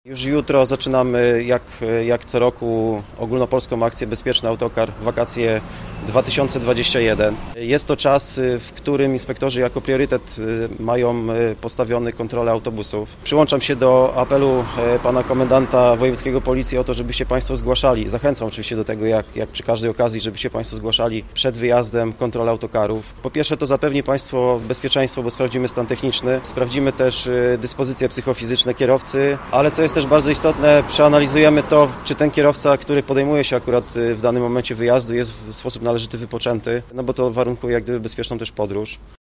Już jutro zaczynamy, jak co roku, ogólnopolską akcję Bezpieczny Autokar Wakacje 2021. Jest to czas, w którym inspektorzy jako priorytet mają postawiony kontrolę autobusów. Przyłączam się do apelu pana komendanta wojewódzkiego policji o to, żeby się państwo zgłaszali. Zachęcam oczywiście do tego, jak przy każdej okazji, żeby się państwo zgłaszali przed wyjazdem kontrolę autokarów. Po pierwsze, to zapewni państwo bezpieczeństwo, bo sprawdzimy stan techniczny, sprawdzimy też dyspozycje psychofizyczne kierowcy, ale co jest też bardzo istotne, przeanalizujemy to, czy ten kierowca, który podejmuje się akurat w danym momencie wyjazdu, jest w sposób należyty wypoczęty, no bo to warunkuje jak gdyby bezpieczną też podróż.